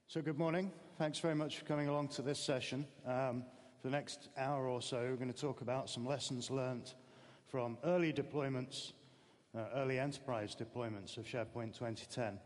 So good morning. Thanks very much for coming along to this session. For the next hour or so, we're going to talk about some lessons learned from early deployments, early enterprise deployments of SharePoint 2010.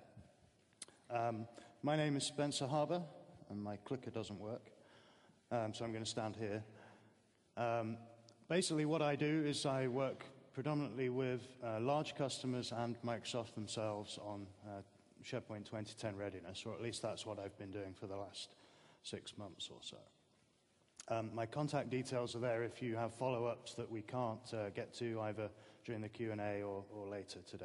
My name is Spencer Harbour, and my clicker doesn't work, so I'm going to stand here. Basically, what I do is I work predominantly with large customers and Microsoft themselves on SharePoint 2010 readiness, or at least that's what I've been doing for the last 6 months or so. My contact details are there if you have follow-ups that we can't get to either during the Q&A or later today.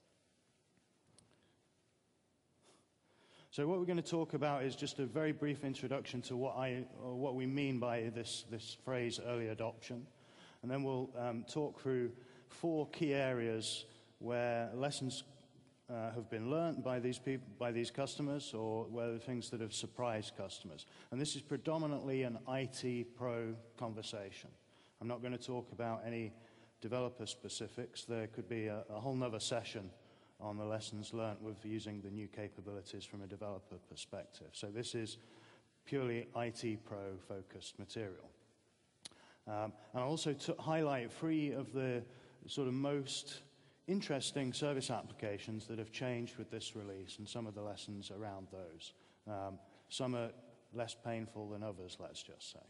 So what we're going to talk about is just a very brief introduction to what we mean by this phrase early adoption, and then we'll talk through 4 key areas where lessons have been learned by these customers, or where things that have surprised customers. And this is predominantly an IT pro conversation. I'm not going to talk about any developer specifics. There could be a whole nother session on the lessons learned with using the new capabilities from a developer perspective. So this is purely IT pro focused material. And I'll also highlight 3 of the sort of most interesting service applications that have changed with this release and some of the lessons around those. Some are less painful than others, let's just say.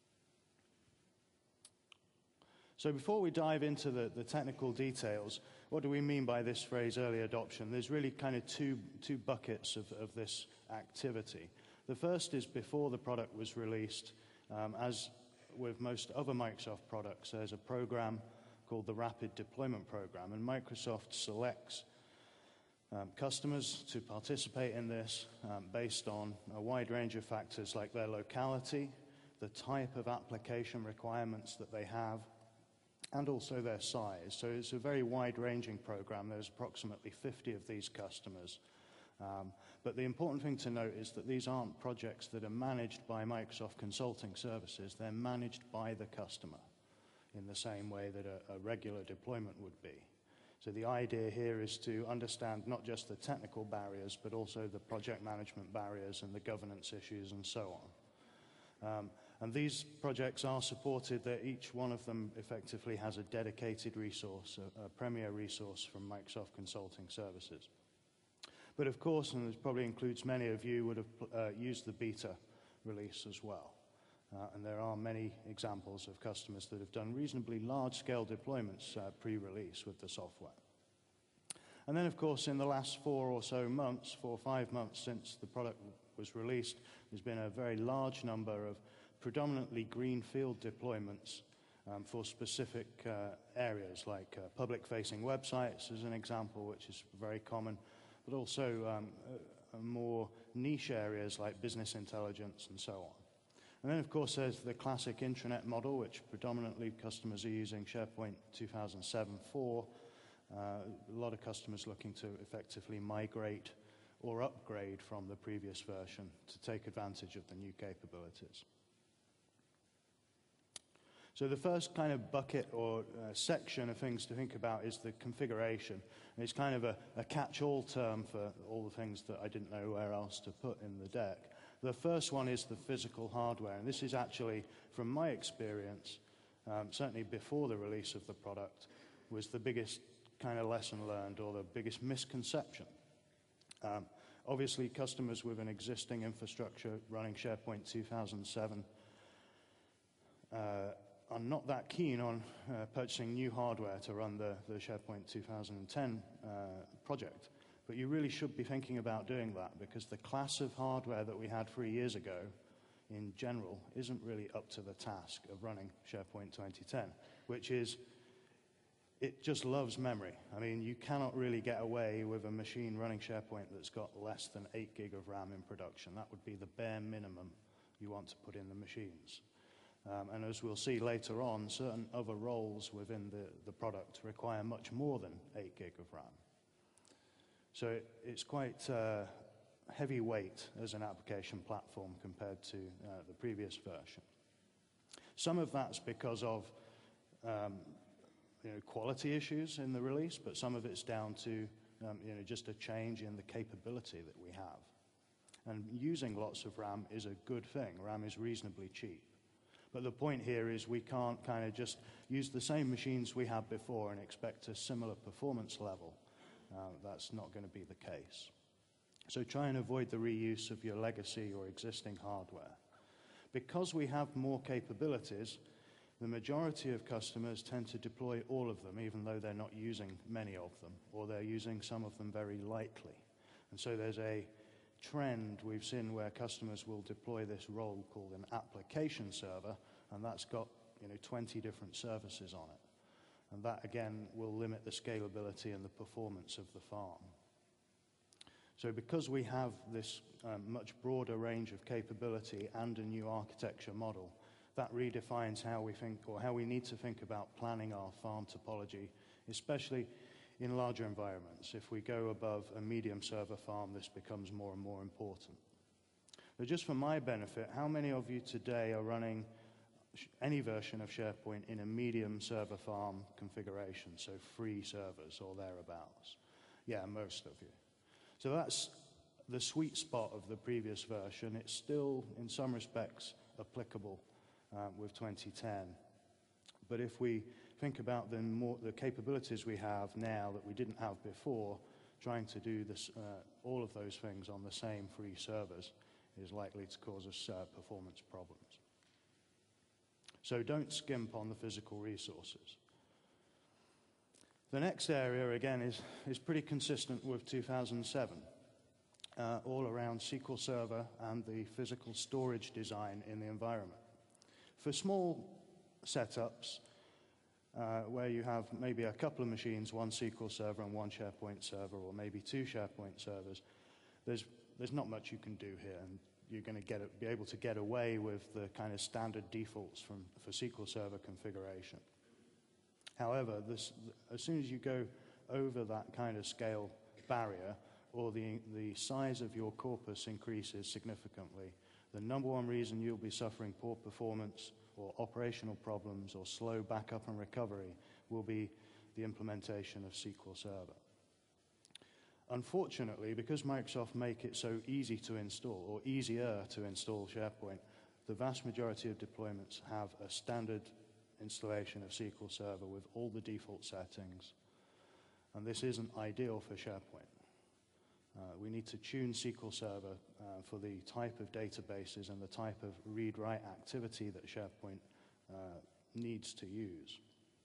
So before we dive into the technical details, what do we mean by this phrase early adoption? There's really kind of two buckets of this activity. The first is before the product was released. As with most other Microsoft products, there's a program called the Rapid Deployment Program, and Microsoft selects customers to participate in this based on a wide range of factors like their locality, the type of application requirements that they have, and also their size. So it's a very wide-ranging program. There's approximately 50 of these customers. But the important thing to note is that these aren't projects that are managed by Microsoft Consulting Services. They're managed by the customer in the same way that a regular deployment would be. So the idea here is to understand not just the technical barriers, but also the project management barriers and the governance issues and so on. And these projects are supported, that each one of them effectively has a dedicated resource, a premier resource from Microsoft Consulting Services. But of course, and this probably includes many of you, would have used the beta release as well. And there are many examples of customers that have done reasonably large-scale deployments pre-release with the software. And then, of course, in the last 4 or 5 months since the product was released, there's been a very large number of predominantly greenfield deployments for specific areas, like public-facing websites as an example, which is very common, but also more niche areas like business intelligence and so on. And then, of course, there's the classic intranet model, which predominantly customers are using SharePoint 2007 for. A lot of customers looking to effectively migrate or upgrade from the previous version to take advantage of the new capabilities. So the first kind of bucket or section of things to think about is the configuration. And it's kind of a catch-all term for all the things that I didn't know where else to put in the deck. The first one is the physical hardware, and this is actually, from my experience, certainly before the release of the product, was the biggest kind of lesson learned, or the biggest misconception. Obviously, customers with an existing infrastructure running SharePoint 2007 are not that keen on purchasing new hardware to run the SharePoint 2010 project. But you really should be thinking about doing that, because the class of hardware that we had 3 years ago, in general, isn't really up to the task of running SharePoint 2010, which is, it just loves memory. I mean, you cannot really get away with a machine running SharePoint that's got less than 8 gig of RAM in production. That would be the bare minimum you want to put in the machines. And as we'll see later on, certain other roles within the product require much more than 8 gig of RAM. So it's quite heavyweight as an application platform compared to the previous version. Some of that's because of quality issues in the release, but some of it's down to just a change in the capability that we have. And using lots of RAM is a good thing. RAM is reasonably cheap. But the point here is we can't kind of just use the same machines we had before and expect a similar performance level. That's not going to be the case. So try and avoid the reuse of your legacy or existing hardware. Because we have more capabilities, the majority of customers tend to deploy all of them, even though they're not using many of them, or they're using some of them very lightly. And so there's a trend we've seen where customers will deploy this role called an application server, and that's got 20 different services on it. And that, again, will limit the scalability and the performance of the farm. So because we have this much broader range of capability and a new architecture model, that redefines how we think, or how we need to think about planning our farm topology, especially in larger environments. If we go above a medium server farm, this becomes more and more important. But just for my benefit, how many of you today are running any version of SharePoint in a medium server farm configuration, so free servers or thereabouts? Yeah, most of you. So that's the sweet spot of the previous version. It's still, in some respects, applicable with 2010. But if we think about the capabilities we have now that we didn't have before, trying to do this, all of those things on the same free servers is likely to cause us performance problems. So don't skimp on the physical resources. The next area, again, is pretty consistent with 2007, all around SQL Server and the physical storage design in the environment. For small setups, where you have maybe a couple of machines, one SQL Server and one SharePoint server, or maybe two SharePoint servers, there's not much you can do here, and you're going to be able to get away with the kind of standard defaults for SQL Server configuration. However, as soon as you go over that kind of scale barrier, or the size of your corpus increases significantly, the number one reason you'll be suffering poor performance or operational problems or slow backup and recovery will be the implementation of SQL Server. Unfortunately, because Microsoft make it so easy to install, or easier to install SharePoint, the vast majority of deployments have a standard installation of SQL Server with all the default settings. And this isn't ideal for SharePoint. We need to tune SQL Server for the type of databases and the type of read-write activity that SharePoint needs to use.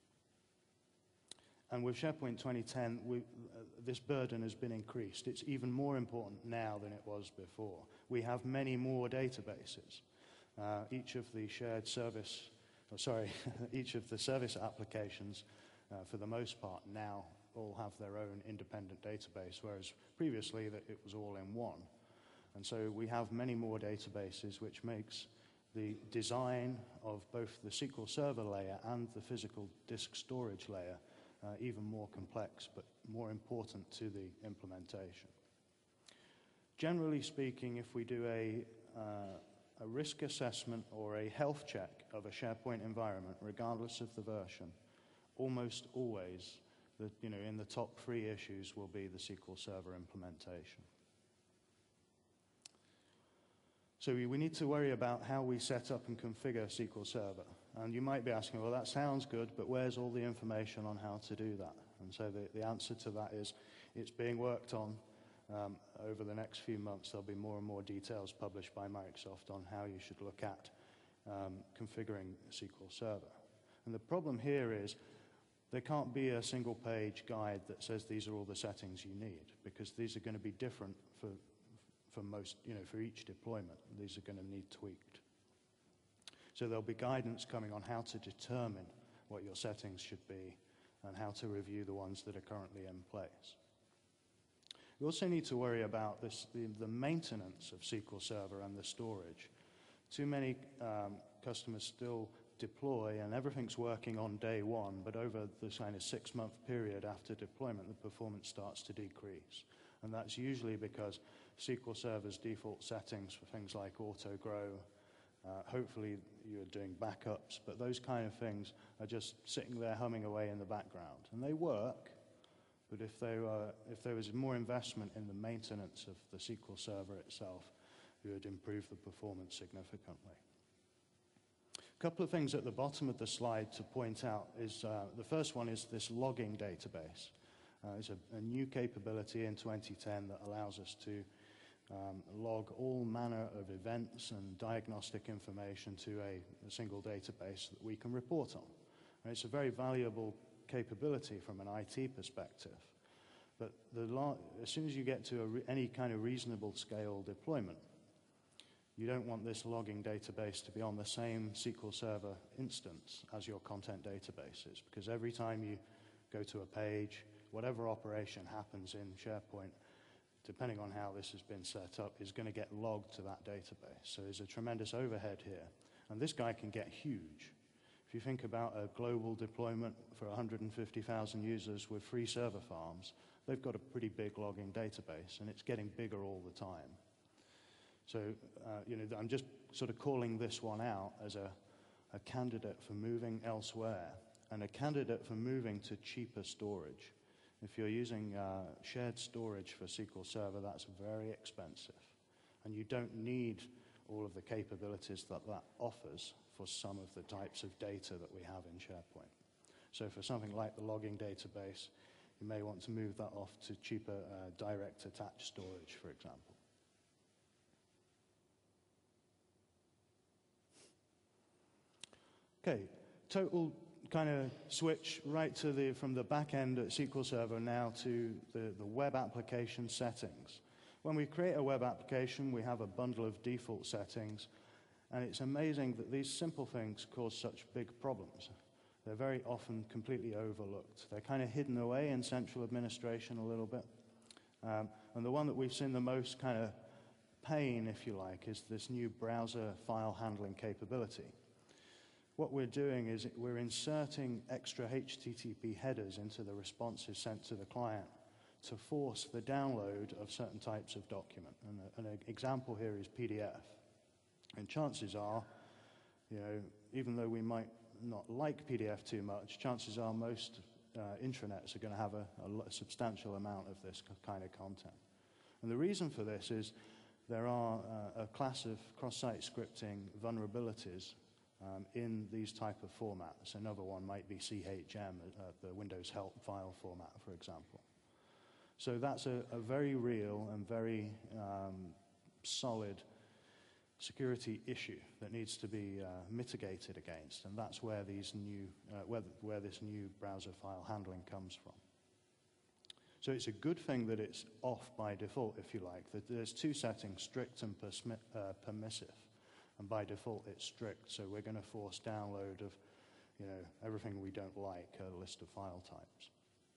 And with SharePoint 2010, this burden has been increased. It's even more important now than it was before. We have many more databases. Each of the shared service, each of the service applications, for the most part, now all have their own independent database, whereas previously it was all in one. And so we have many more databases, which makes the design of both the SQL Server layer and the physical disk storage layer even more complex, but more important to the implementation. Generally speaking, if we do a risk assessment or a health check of a SharePoint environment, regardless of the version, almost always, in the top 3 issues will be the SQL Server implementation. So we need to worry about how we set up and configure SQL Server. And you might be asking, well, that sounds good, but where's all the information on how to do that? And so the answer to that is it's being worked on. Over the next few months, there'll be more and more details published by Microsoft on how you should look at configuring SQL Server. And the problem here is there can't be a single-page guide that says these are all the settings you need, because these are going to be different for most, for each deployment. These are going to need tweaked. So there'll be guidance coming on how to determine what your settings should be and how to review the ones that are currently in place. We also need to worry about the maintenance of SQL Server and the storage. Too many customers still deploy and everything's working on day one, but over the kind of 6-month period after deployment, the performance starts to decrease. And that's usually because SQL Server's default settings for things like auto-grow, hopefully you're doing backups, but those kind of things are just sitting there humming away in the background. And they work, but if there was more investment in the maintenance of the SQL Server itself, would improve the performance significantly. A couple of things at the bottom of the slide to point out is the first one is this logging database. It's a new capability in 2010 that allows us to log all manner of events and diagnostic information to a single database that we can report on. And it's a very valuable capability from an IT perspective. But as soon as you get to any kind of reasonable scale deployment, you don't want this logging database to be on the same SQL Server instance as your content databases, because every time you go to a page, whatever operation happens in SharePoint, depending on how this has been set up, is going to get logged to that database. So there's a tremendous overhead here. And this guy can get huge. If you think about a global deployment for 150,000 users with free server farms, they've got a pretty big logging database, and it's getting bigger all the time. So, I'm just sort of calling this one out as a candidate for moving elsewhere and a candidate for moving to cheaper storage. If you're using shared storage for SQL Server, that's very expensive. And you don't need all of the capabilities that that offers for some of the types of data that we have in SharePoint. So for something like the logging database, you may want to move that off to cheaper direct attached storage, for example. Okay, total kind of switch right to from the back end at SQL Server now to the web application settings. When we create a web application, we have a bundle of default settings, and it's amazing that these simple things cause such big problems. They're very often completely overlooked. They're kind of hidden away in central administration a little bit. And the one that we've seen the most kind of pain, if you like, is this new browser file handling capability. What we're doing is we're inserting extra HTTP headers into the responses sent to the client to force the download of certain types of document. And an example here is PDF. And chances are, even though we might not like PDF too much, chances are most intranets are going to have a substantial amount of this kind of content. And the reason for this is there are a class of cross-site scripting vulnerabilities in these type of formats. Another one might be CHM, the Windows help file format, for example. So that's a very real and very solid security issue that needs to be mitigated against, and that's where these new, where this new browser file handling comes from. So it's a good thing that it's off by default, if you like. That there's two settings, strict and permissive. And by default, it's strict, so we're going to force download of, everything we don't like, a list of file types.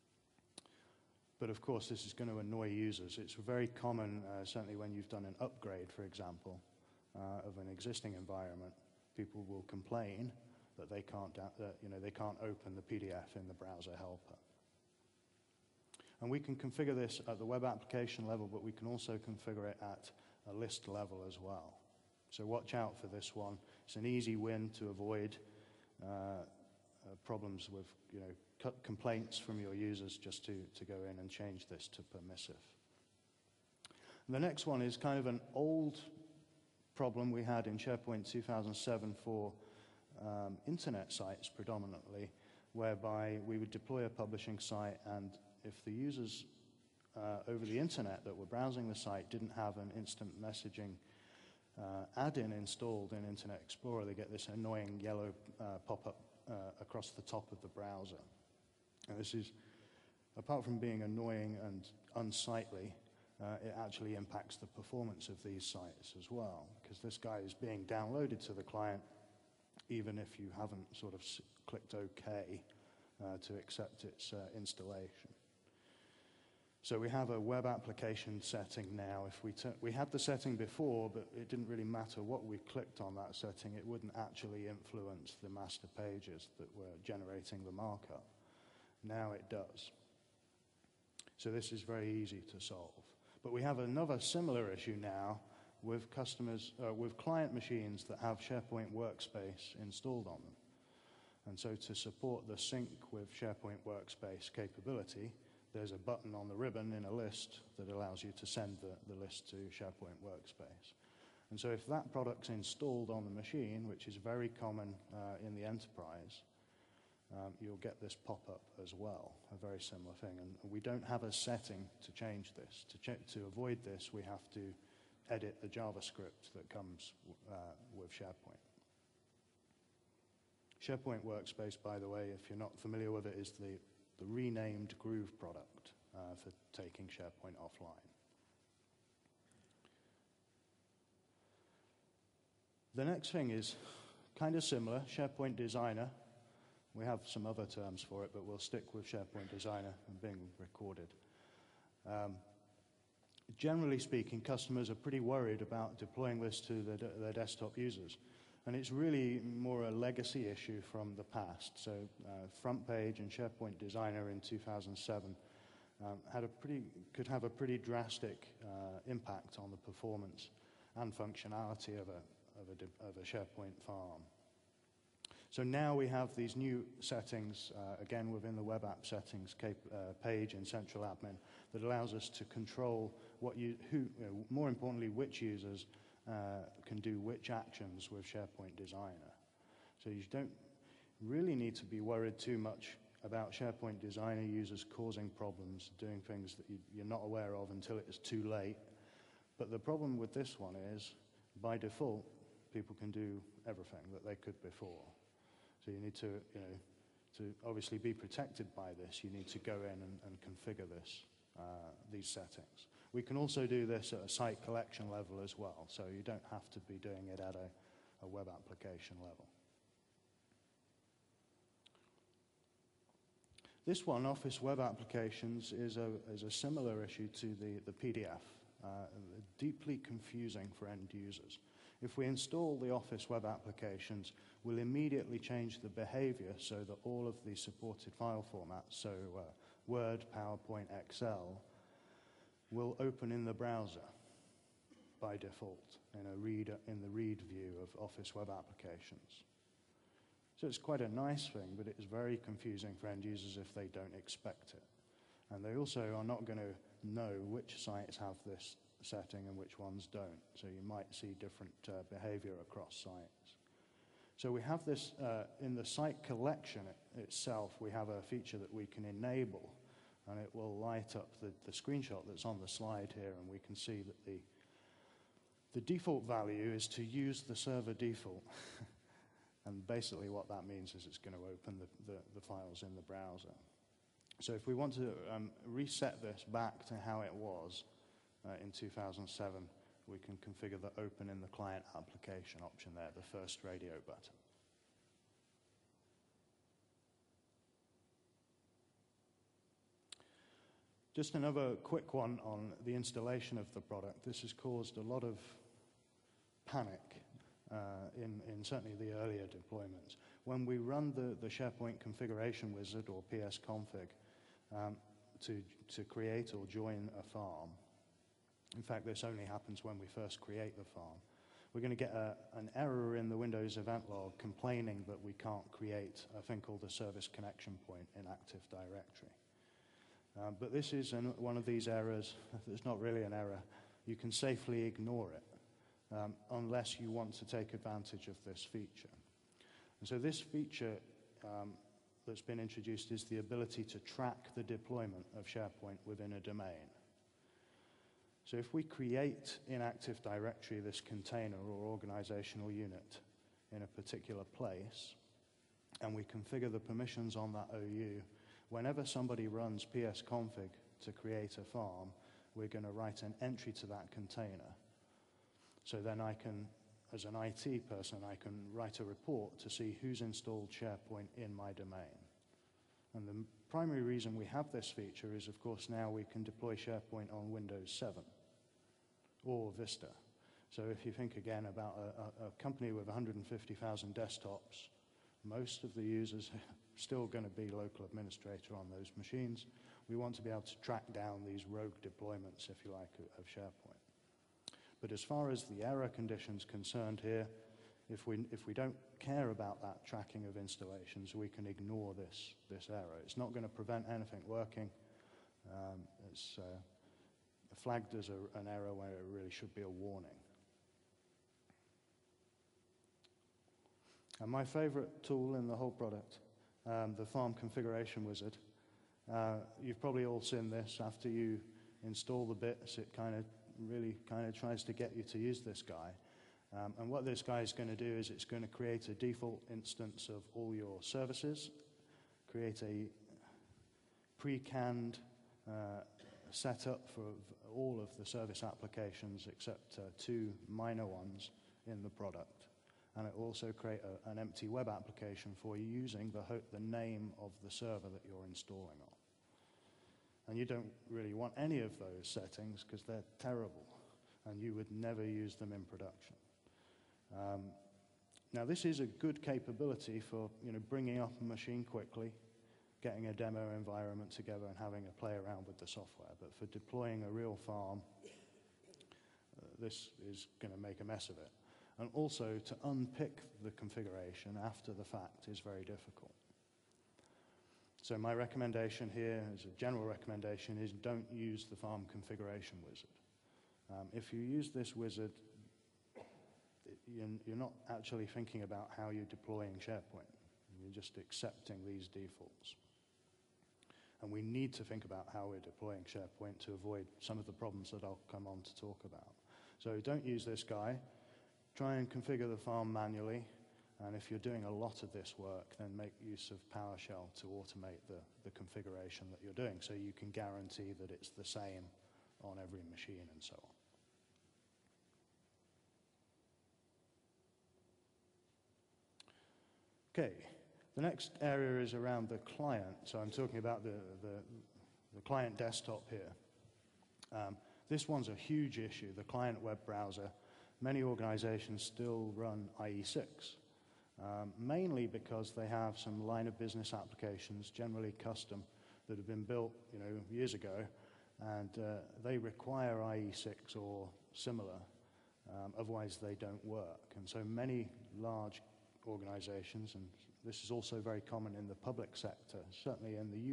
But of course, this is going to annoy users. It's very common, certainly when you've done an upgrade, for example, of an existing environment. People will complain that they can't open the PDF in the browser helper. And we can configure this at the web application level, but we can also configure it at a list level as well. So watch out for this one. It's an easy win to avoid problems with complaints from your users, just to go in and change this to permissive. And the next one is kind of an old problem we had in SharePoint 2007 for internet sites predominantly, whereby we would deploy a publishing site, and if the users over the internet that were browsing the site didn't have an instant messaging add-in installed in Internet Explorer, they get this annoying yellow pop-up across the top of the browser. And this is, apart from being annoying and unsightly, it actually impacts the performance of these sites as well, because this guy is being downloaded to the client even if you haven't sort of clicked OK to accept its installation. So we have a web application setting now. If we had the setting before, but it didn't really matter what we clicked on that setting. It wouldn't actually influence the master pages that were generating the markup. Now it does. So this is very easy to solve. But we have another similar issue now with customers, with client machines that have SharePoint Workspace installed on them. And so to support the sync with SharePoint Workspace capability, there's a button on the ribbon in a list that allows you to send the list to SharePoint Workspace. And so if that product's installed on the machine, which is very common in the enterprise, you'll get this pop-up as well, a very similar thing. And we don't have a setting to change this. To avoid this, we have to edit the JavaScript that comes with SharePoint. SharePoint Workspace, by the way, if you're not familiar with it, is the renamed Groove product for taking SharePoint offline. The next thing is kind of similar, SharePoint Designer. We have some other terms for it, but we'll stick with SharePoint Designer and being recorded. Generally speaking, customers are pretty worried about deploying this to their desktop users. And it's really more a legacy issue from the past. So FrontPage and SharePoint Designer in 2007 could have a pretty drastic impact on the performance and functionality of a SharePoint farm. So now we have these new settings, again within the web app settings page in Central Admin, that allows us to control more importantly, which users can do which actions with SharePoint Designer. So you don't really need to be worried too much about SharePoint Designer users causing problems, doing things that you're not aware of until it is too late. But the problem with this one is, by default, people can do everything that they could before. So you need to obviously be protected by this. You need to go in and configure these settings. We can also do this at a site collection level as well, so you don't have to be doing it at a web application level. This one, Office Web Applications, is a similar issue to the PDF, deeply confusing for end users. If we install the Office Web Applications, we'll immediately change the behavior so that all of the supported file formats, so Word, PowerPoint, Excel, will open in the browser by default in the read view of Office Web Applications. So it's quite a nice thing, but it is very confusing for end users if they don't expect it. And they also are not going to know which sites have this setting and which ones don't. So you might see different behavior across sites. So we have this in the site collection itself, we have a feature that we can enable, and it will light up the screenshot that's on the slide here, and we can see that the default value is to use the server default. And basically what that means is it's going to open the files in the browser. So if we want to reset this back to how it was in 2007, we can configure the Open in the Client Application option there, the first radio button. Just another quick one on the installation of the product. This has caused a lot of panic in certainly the earlier deployments. When we run the SharePoint configuration wizard, or psconfig, to create or join a farm, in fact this only happens when we first create the farm, we're going to get an error in the Windows event log complaining that we can't create a thing called a service connection point in Active Directory. But this is one of these errors. It's not really an error. You can safely ignore it unless you want to take advantage of this feature. And so this feature that's been introduced is the ability to track the deployment of SharePoint within a domain. So if we create in Active Directory this container or organizational unit in a particular place, and we configure the permissions on that OU, whenever somebody runs psconfig to create a farm, we're going to write an entry to that container. So then I can, as an IT person, I can write a report to see who's installed SharePoint in my domain. And the primary reason we have this feature is, of course, now we can deploy SharePoint on Windows 7 or Vista. So if you think again about a company with 150,000 desktops, most of the users are still going to be local administrator on those machines. We want to be able to track down these rogue deployments, if you like, of SharePoint. But as far as the error conditions concerned here, if we don't care about that tracking of installations, we can ignore this error. It's not going to prevent anything working. It's flagged as an error where it really should be a warning. And my favorite tool in the whole product, the Farm Configuration Wizard. You've probably all seen this. After you install the bits, it really tries to get you to use this guy. And what this guy is going to do is it's going to create a default instance of all your services, create a pre-canned setup for all of the service applications except two minor ones in the product. And it will also create an empty web application for you using the name of the server that you're installing on. And you don't really want any of those settings because they're terrible, and you would never use them in production. Now, this is a good capability for bringing up a machine quickly, getting a demo environment together, and having a play around with the software. But for deploying a real farm, this is going to make a mess of it. And also, to unpick the configuration after the fact is very difficult. So my recommendation here, as a general recommendation, is don't use the Farm Configuration Wizard. If you use this wizard, you're not actually thinking about how you're deploying SharePoint. You're just accepting these defaults. And we need to think about how we're deploying SharePoint to avoid some of the problems that I'll come on to talk about. So don't use this guy. Try and configure the farm manually. And if you're doing a lot of this work, then make use of PowerShell to automate the configuration that you're doing so you can guarantee that it's the same on every machine and so on. Okay, the next area is around the client. So I'm talking about the client desktop here. This one's a huge issue, the client web browser. Many organizations still run IE6, mainly because they have some line of business applications, generally custom, that have been built years ago, and they require IE6 or similar, otherwise they don't work. And so many large organizations, and this is also very common in the public sector, certainly in the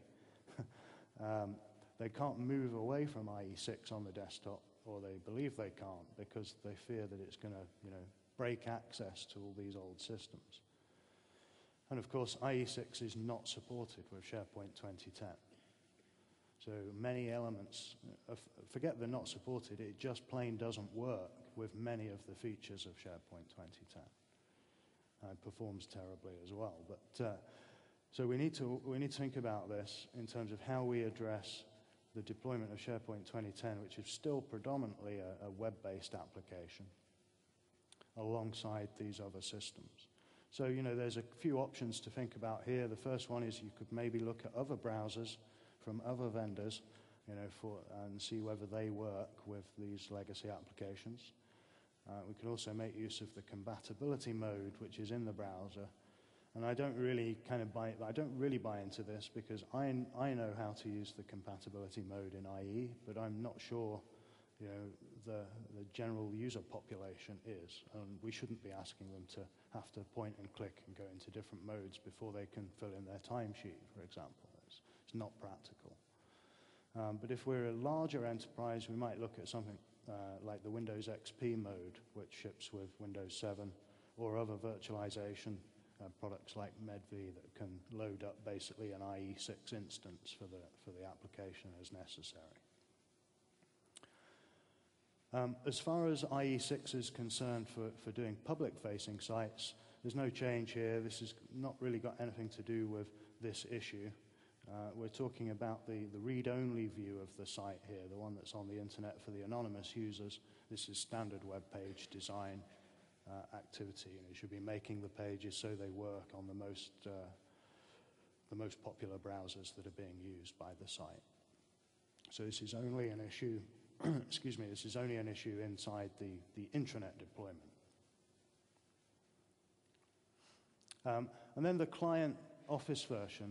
UK, they can't move away from IE6 on the desktop, or they believe they can't because they fear that it's going to break access to all these old systems. And of course, IE6 is not supported with SharePoint 2010. So many elements, forget they're not supported, it just plain doesn't work with many of the features of SharePoint 2010. It performs terribly as well. But so we need to think about this in terms of how we address the deployment of SharePoint 2010, which is still predominantly a web-based application, alongside these other systems. So there's a few options to think about here. The first one is you could maybe look at other browsers from other vendors, and see whether they work with these legacy applications. We can also make use of the compatibility mode, which is in the browser. And I don't really buy into this because I know how to use the compatibility mode in IE, but I'm not sure the general user population is. And we shouldn't be asking them to have to point and click and go into different modes before they can fill in their timesheet, for example. It's not practical. But if we're a larger enterprise, we might look at something like the Windows XP mode, which ships with Windows 7, or other virtualization products like Medv that can load up basically an IE6 instance for the application as necessary. As far as IE6 is concerned for doing public-facing sites, there's no change here. This has not really got anything to do with this issue. We're talking about the read-only view of the site here, the one that's on the internet for the anonymous users. This is standard web page design activity, and it should be making the pages so they work on the most popular browsers that are being used by the site. So this is only an issue, excuse me, this is only an issue inside the intranet deployment. And then the client Office version.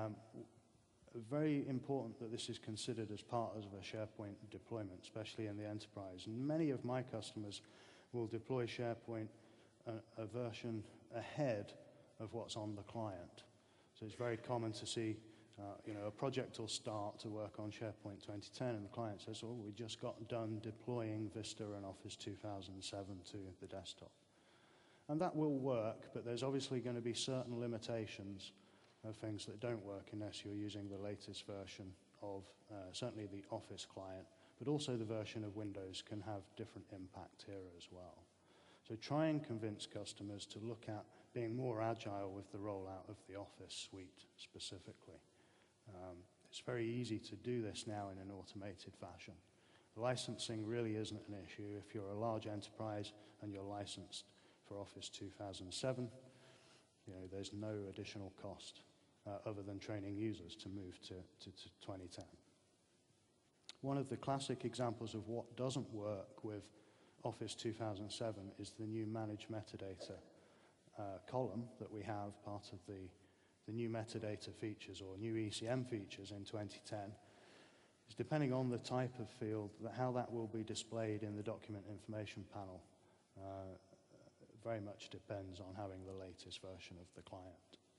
Very important that this is considered as part of a SharePoint deployment, especially in the enterprise. And many of my customers will deploy SharePoint a version ahead of what's on the client. So it's very common to see, a project will start to work on SharePoint 2010, and the client says, "Oh, we just got done deploying Vista and Office 2007 to the desktop." And that will work, but there's obviously going to be certain limitations of things that don't work unless you're using the latest version of certainly the Office client, but also the version of Windows can have different impact here as well. So try and convince customers to look at being more agile with the rollout of the Office suite specifically. It's very easy to do this now in an automated fashion. Licensing really isn't an issue. If you're a large enterprise and you're licensed for Office 2007, there's no additional cost other than training users to move to 2010. One of the classic examples of what doesn't work with Office 2007 is the new Manage Metadata column that we have, part of the new metadata features or new ECM features in 2010. It's depending on the type of field, how that will be displayed in the document information panel very much depends on having the latest version of the client.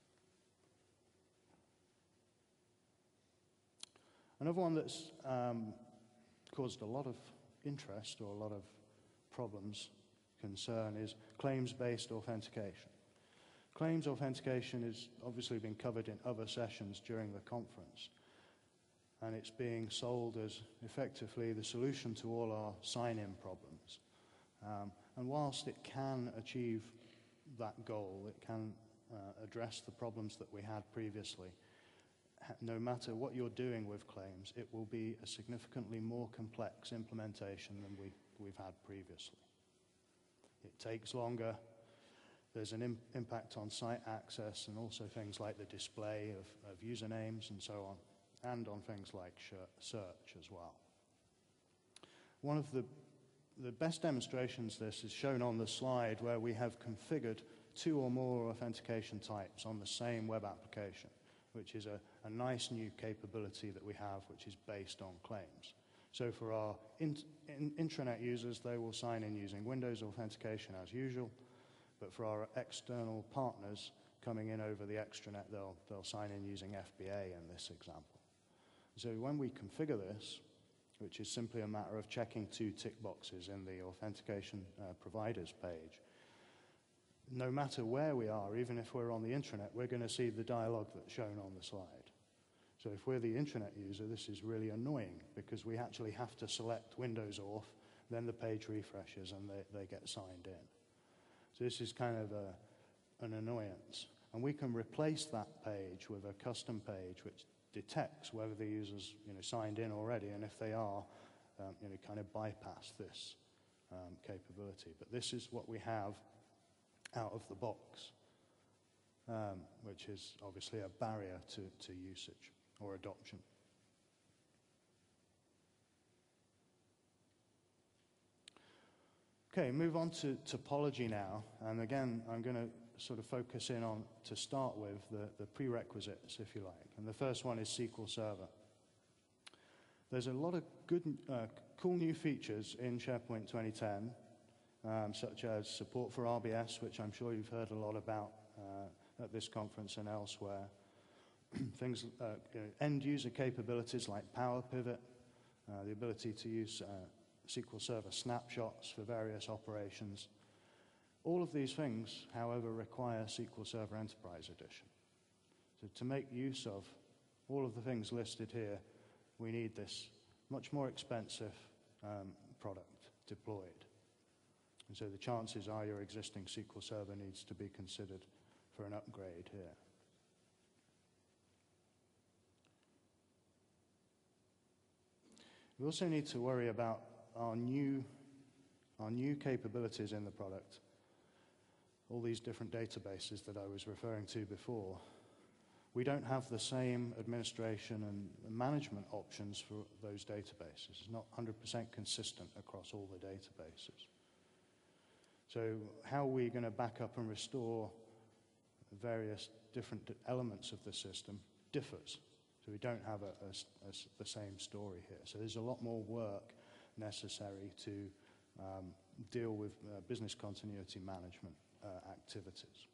Another one that's caused a lot of interest or a lot of problems, concern, is claims-based authentication. Claims authentication has obviously been covered in other sessions during the conference, and it's being sold as effectively the solution to all our sign-in problems. And whilst it can achieve that goal, it can address the problems that we had previously, no matter what you're doing with claims, it will be a significantly more complex implementation than we've had previously. It takes longer. There's an impact on site access and also things like the display of usernames and so on, and on things like search as well. One of the best demonstrations of this is shown on the slide, where we have configured 2 or more authentication types on the same web application, which is a nice new capability that we have, which is based on claims. So for our intranet users, they will sign in using Windows authentication as usual, but for our external partners coming in over the extranet, they'll sign in using FBA in this example. So when we configure this, which is simply a matter of checking 2 tick boxes in the authentication providers page, no matter where we are, even if we're on the intranet, we're going to see the dialog that's shown on the slide. So if we're the intranet user, this is really annoying because we actually have to select Windows auth, then the page refreshes and they get signed in. So this is kind of an annoyance. And we can replace that page with a custom page which detects whether the user's signed in already, and if they are, kind of bypass this capability. But this is what we have out of the box, which is obviously a barrier to usage or adoption. Okay, move on to topology now. And again, I'm going to sort of focus in on, to start with, the prerequisites, if you like. And the first one is SQL Server. There's a lot of good, cool new features in SharePoint 2010, such as support for RBS, which I'm sure you've heard a lot about at this conference and elsewhere. Things, end-user capabilities like Power Pivot, the ability to use SQL Server snapshots for various operations. All of these things, however, require SQL Server Enterprise Edition. So to make use of all of the things listed here, we need this much more expensive product deployed. And so the chances are your existing SQL Server needs to be considered for an upgrade here. We also need to worry about our new capabilities in the product. All these different databases that I was referring to before. We don't have the same administration and management options for those databases. It's not 100% consistent across all the databases. So how are we going to back up and restore various different elements of the system differs. So we don't have the same story here. So there's a lot more work necessary to deal with business continuity management activities.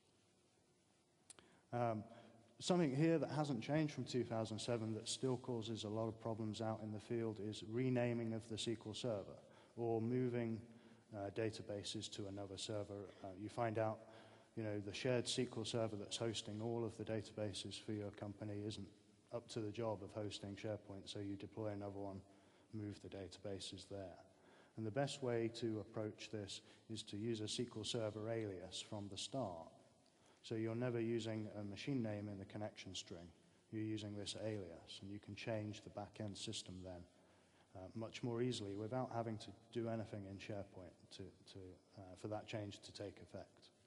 Something here that hasn't changed from 2007 that still causes a lot of problems out in the field is renaming of the SQL Server, or moving databases to another server. You find out, the shared SQL server that's hosting all of the databases for your company isn't up to the job of hosting SharePoint, so you deploy another one, move the databases there. And the best way to approach this is to use a SQL Server alias from the start. So you're never using a machine name in the connection string. You're using this alias, and you can change the back-end system then much more easily without having to do anything in SharePoint for that change to take effect.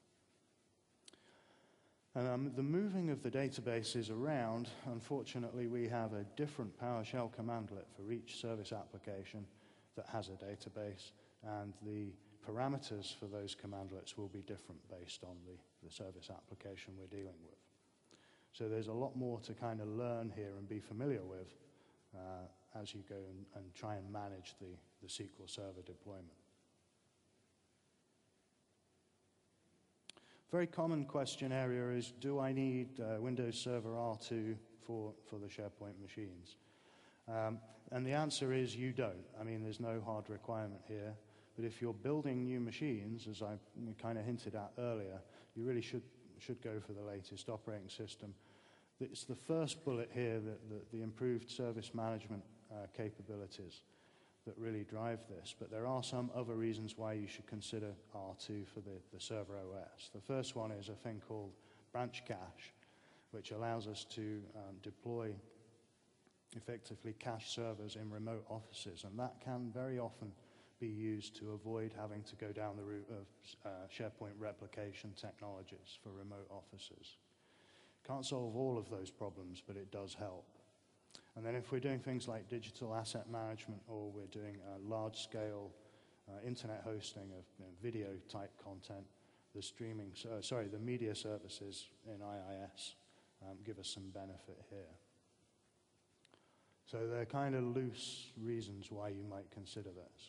The moving of the databases around, unfortunately, we have a different PowerShell commandlet for each service application that has a database, and the parameters for those commandlets will be different based on the service application we're dealing with. So there's a lot more to kind of learn here and be familiar with as you go and try and manage the SQL Server deployment. Very common question area is, do I need Windows Server R2 for the SharePoint machines? And the answer is you don't. I mean, there's no hard requirement here. But if you're building new machines, as I kind of hinted at earlier, you really should go for the latest operating system. It's the first bullet here, the improved service management capabilities that really drive this. But there are some other reasons why you should consider R2 for the server OS. The first one is a thing called branch cache, which allows us to deploy effectively cache servers in remote offices. And that can very often be used to avoid having to go down the route of SharePoint replication technologies for remote offices. Can't solve all of those problems, but it does help. And then if we're doing things like digital asset management, or we're doing large-scale internet hosting of video-type content, the media services in IIS give us some benefit here. So they're kind of loose reasons why you might consider this.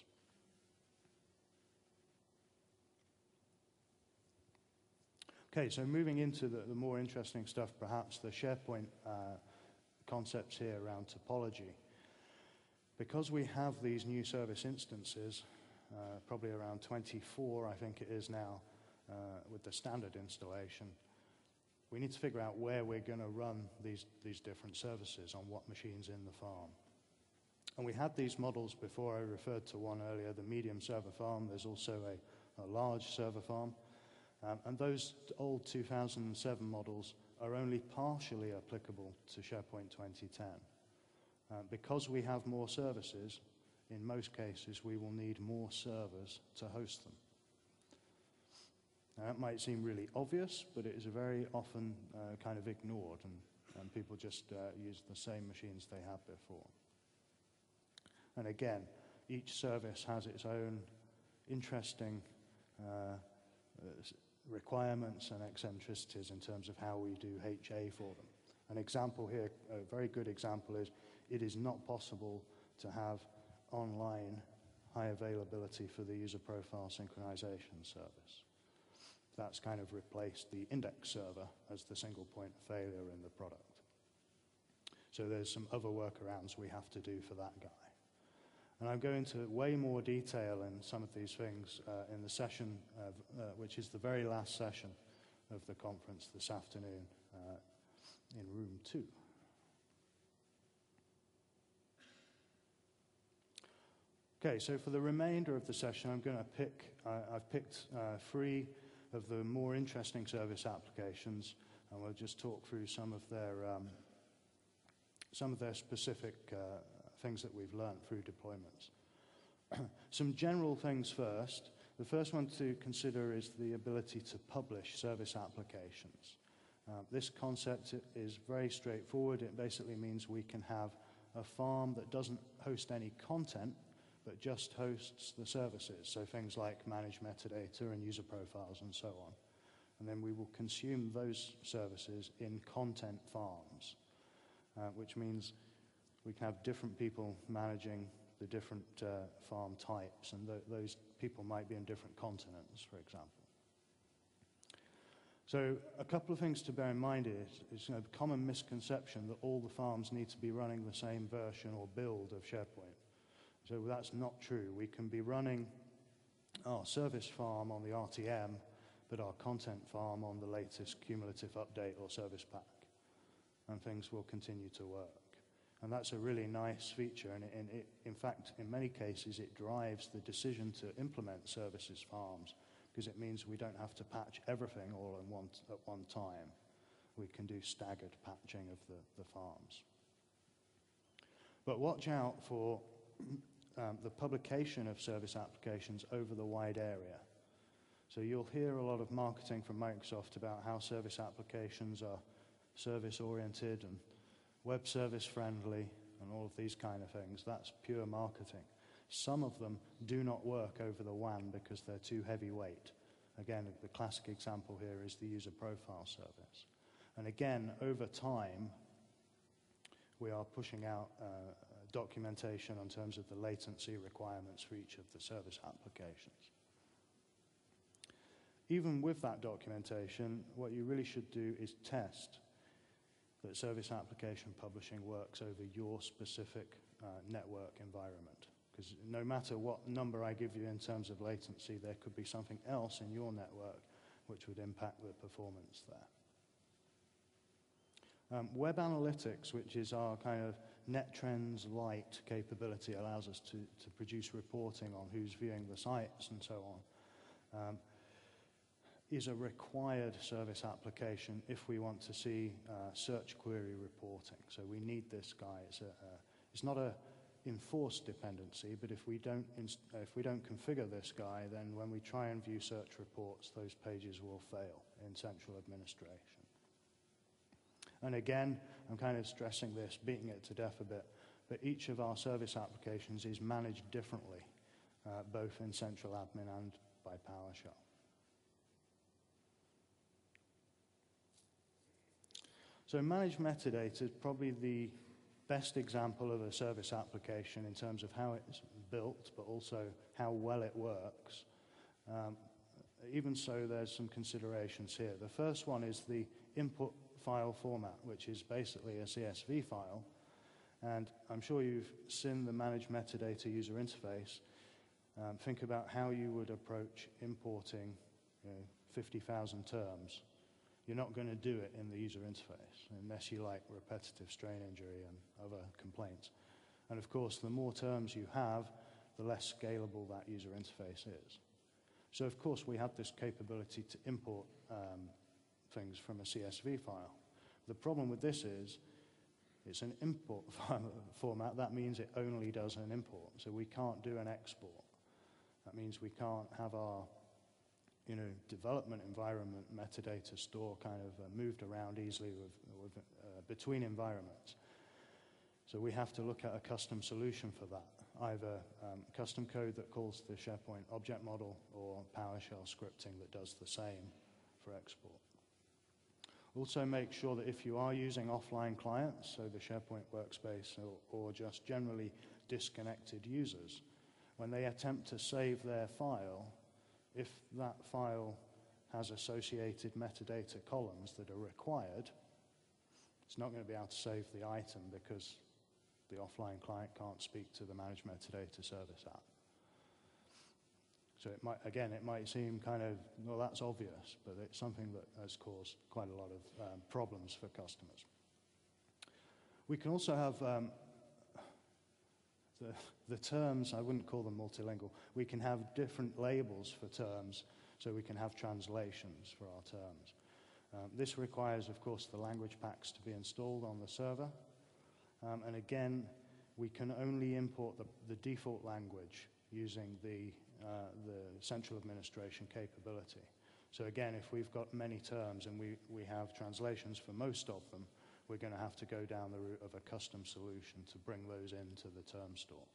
Okay, so moving into the more interesting stuff, perhaps the SharePoint concepts here around topology. Because we have these new service instances, probably around 24, I think it is now, with the standard installation, we need to figure out where we're going to run these different services, on what machines in the farm. And we had these models before. I referred to one earlier, the medium server farm. There's also a large server farm. And those old 2007 models are only partially applicable to SharePoint 2010. Because we have more services, in most cases, we will need more servers to host them. Now, that might seem really obvious, but it is very often kind of ignored, and people just use the same machines they had before. And again, each service has its own interesting requirements and eccentricities in terms of how we do HA for them. An example here, a very good example, is it is not possible to have online high availability for the user profile synchronization service. That's kind of replaced the index server as the single point of failure in the product. So there's some other workarounds we have to do for that guy. And I'm going into way more detail in some of these things in the session, which is the very last session of the conference this afternoon in room 2. Okay, so for the remainder of the session, I'm going to I've picked 3 of the more interesting service applications, and we'll just talk through some of their specific things that we've learned through deployments. Some general things first. The first one to consider is the ability to publish service applications. This concept is very straightforward. It basically means we can have a farm that doesn't host any content, but just hosts the services, so things like manage metadata and user profiles and so on. And then we will consume those services in content farms, which means we can have different people managing the different farm types, and those people might be in different continents, for example. So a couple of things to bear in mind is a common misconception that all the farms need to be running the same version or build of SharePoint. So that's not true. We can be running our service farm on the RTM, but our content farm on the latest cumulative update or service pack. And things will continue to work. And that's a really nice feature, and in fact, in many cases, it drives the decision to implement services farms, because it means we don't have to patch everything all at one time. We can do staggered patching of the farms. But watch out for the publication of service applications over the wide area. So you'll hear a lot of marketing from Microsoft about how service applications are service-oriented and web service friendly and all of these kind of things. That's pure marketing. Some of them do not work over the WAN because they're too heavyweight. Again, the classic example here is the user profile service. And again, over time, we are pushing out documentation in terms of the latency requirements for each of the service applications. Even with that documentation, what you really should do is test that service application publishing works over your specific network environment. Because no matter what number I give you in terms of latency, there could be something else in your network which would impact the performance there. Web analytics, which is our kind of NetTrends light capability, allows us to produce reporting on who's viewing the sites and so on. Is a required service application if we want to see search query reporting. So we need this guy. It's not a enforced dependency, but if we don't configure this guy, then when we try and view search reports, those pages will fail in central administration. And again, I'm kind of stressing this, beating it to death a bit, but each of our service applications is managed differently, both in central admin and by PowerShell. So managed metadata is probably the best example of a service application in terms of how it's built, but also how well it works. Even so, there's some considerations here. The first one is the input file format, which is basically a CSV file. And I'm sure you've seen the managed metadata user interface. Think about how you would approach importing 50,000 terms. You're not going to do it in the user interface unless you like repetitive strain injury and other complaints. And of course, the more terms you have, the less scalable that user interface is. So of course, we have this capability to import things from a CSV file. The problem with this is it's an import format. That means it only does an import. So we can't do an export. That means we can't have our development environment metadata store kind of moved around easily between environments. So we have to look at a custom solution for that, either custom code that calls the SharePoint object model or PowerShell scripting that does the same for export. Also make sure that if you are using offline clients, so the SharePoint workspace or just generally disconnected users, when they attempt to save their file, if that file has associated metadata columns that are required, it's not going to be able to save the item because the offline client can't speak to the managed metadata service app. So it might seem kind of, well, that's obvious, but it's something that has caused quite a lot of problems for customers. We can also have the terms, I wouldn't call them multilingual. We can have different labels for terms, so we can have translations for our terms. This requires, of course, the language packs to be installed on the server. And again, we can only import the default language using the central administration capability. So again, if we've got many terms and we have translations for most of them, we're going to have to go down the route of a custom solution to bring those into the term store.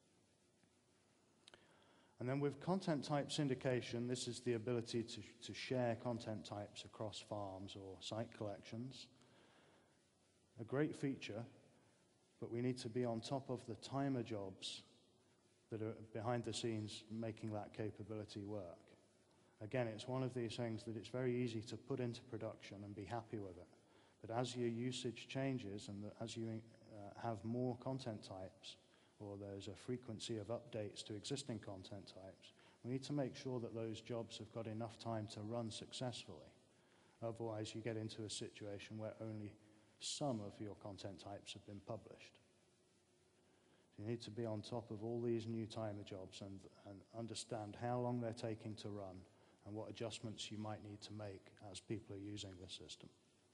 And then with content type syndication, this is the ability to share content types across farms or site collections. A great feature, but we need to be on top of the timer jobs that are behind the scenes making that capability work. Again, it's one of these things that it's very easy to put into production and be happy with it. But as your usage changes and as you have more content types, or there's a frequency of updates to existing content types, We need to make sure that those jobs have got enough time to run successfully. Otherwise, you get into a situation where only some of your content types have been published. You need to be on top of all these new timer jobs and understand how long they're taking to run and what adjustments you might need to make as people are using the system.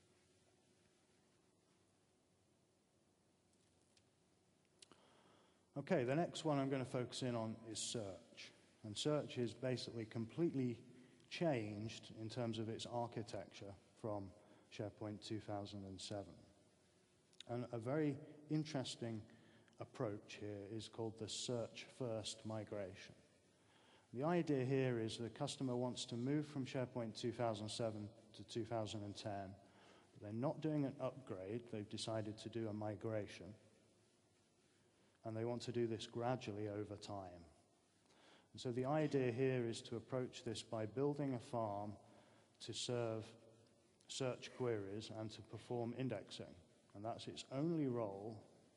Okay, the next one I'm going to focus in on is search. And search is basically completely changed in terms of its architecture from SharePoint 2007. And a very interesting approach here is called the search first migration. The idea here is the customer wants to move from SharePoint 2007 to 2010. But they're not doing an upgrade, they've decided to do a migration. And they want to do this gradually over time. And so the idea here is to approach this by building a farm to serve search queries and to perform indexing. And that's its only role.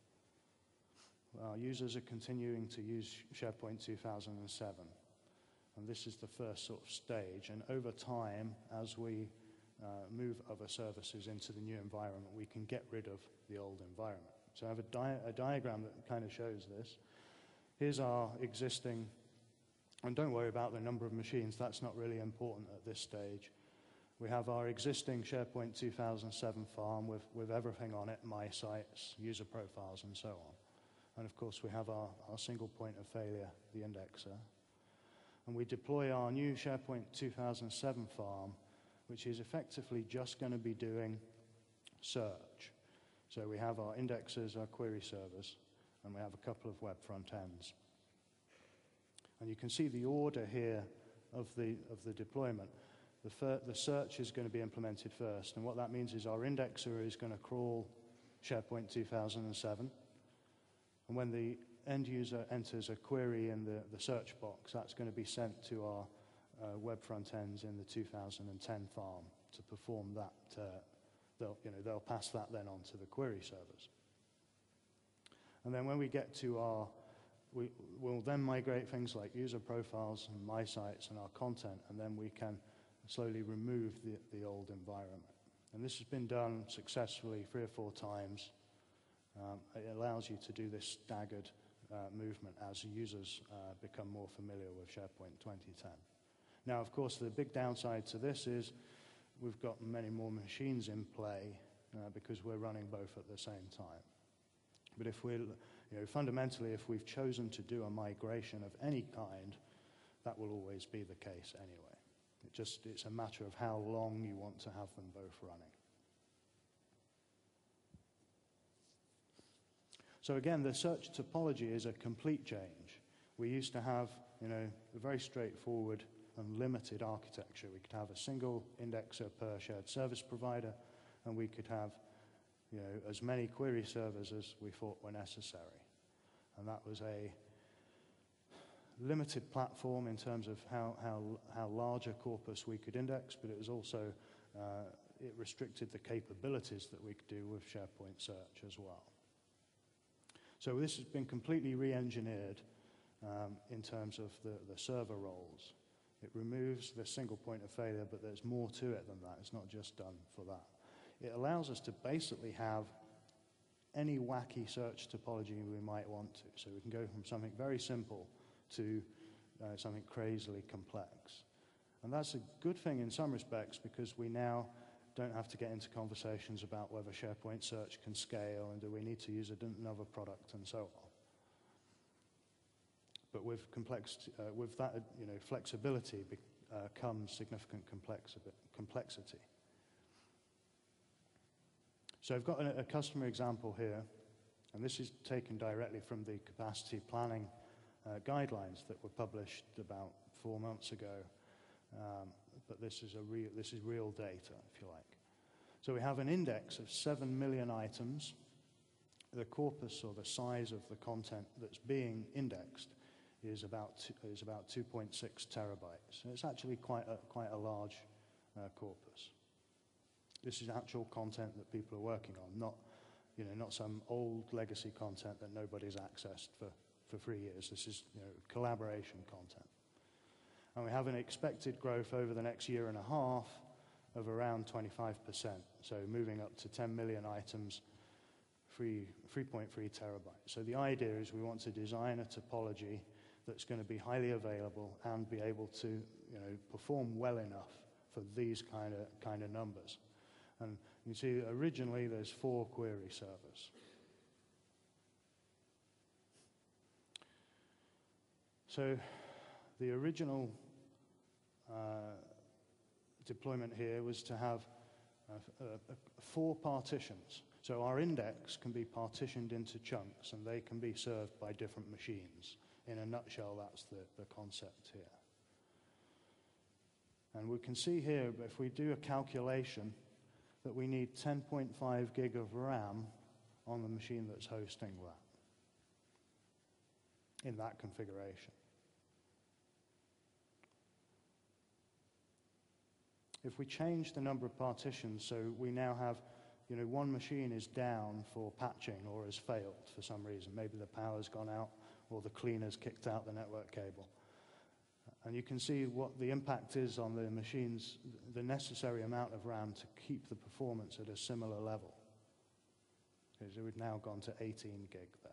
Our users are continuing to use SharePoint 2007. And this is the first sort of stage. And over time, as we move other services into the new environment, we can get rid of the old environment. So I have a diagram that kind of shows this. Here's our existing, and don't worry about the number of machines, that's not really important at this stage. We have our existing SharePoint 2007 farm with everything on it, my sites, user profiles, and so on. And of course, we have our single point of failure, the indexer. And we deploy our new SharePoint 2007 farm, which is effectively just going to be doing search. So we have our indexers, our query servers, and we have a couple of web front ends. And you can see the order here of the deployment. The search is going to be implemented first, and what that means is our indexer is going to crawl SharePoint 2007, and when the end user enters a query in the search box, that's going to be sent to our web front ends in the 2010 farm to perform that. They'll pass that then on to the query servers. And then when we get to we'll then migrate things like user profiles and my sites and our content, and then we can slowly remove the old environment. And this has been done successfully 3 or 4 times. It allows you to do this staggered movement as users become more familiar with SharePoint 2010. Now, of course, the big downside to this is we've got many more machines in play because we're running both at the same time. But if we're, fundamentally, if we've chosen to do a migration of any kind, that will always be the case anyway. It's a matter of how long you want to have them both running. So again, the search topology is a complete change. We used to have, a very straightforward and limited architecture. We could have a single indexer per shared service provider, and we could have, as many query servers as we thought were necessary. And that was a limited platform in terms of how large a corpus we could index, but it was also, it restricted the capabilities that we could do with SharePoint Search as well. So this has been completely re-engineered in terms of the server roles. It removes the single point of failure, but there's more to it than that. It's not just done for that. It allows us to basically have any wacky search topology we might want to. So we can go from something very simple to something crazily complex. And that's a good thing in some respects because we now don't have to get into conversations about whether SharePoint Search can scale and do we need to use another product and so on. But with that, flexibility comes significant complexity. So I've got a customer example here, and this is taken directly from the capacity planning guidelines that were published about 4 months ago. But this is real data, if you like. So we have an index of 7 million items. The corpus or the size of the content that's being indexed is about 2.6 terabytes. So it's actually quite a large corpus. This is actual content that people are working on, not some old legacy content that nobody's accessed for 3 years. This is collaboration content. And we have an expected growth over the next year and a half of around 25%. So moving up to 10 million items, 3.3 terabytes. So the idea is we want to design a topology that's going to be highly available and be able to, perform well enough for these kind of numbers. And you see, originally there's 4 query servers. So the original deployment here was to have 4 partitions. So our index can be partitioned into chunks, and they can be served by different machines. In a nutshell, that's the concept here. And we can see here, if we do a calculation, that we need 10.5 gig of RAM on the machine that's hosting that, in that configuration. If we change the number of partitions, so we now have, one machine is down for patching or has failed for some reason. Maybe the power's gone out or the cleaner's kicked out the network cable. And you can see what the impact is on the machines, the necessary amount of RAM to keep the performance at a similar level. Because we've now gone to 18 gig there.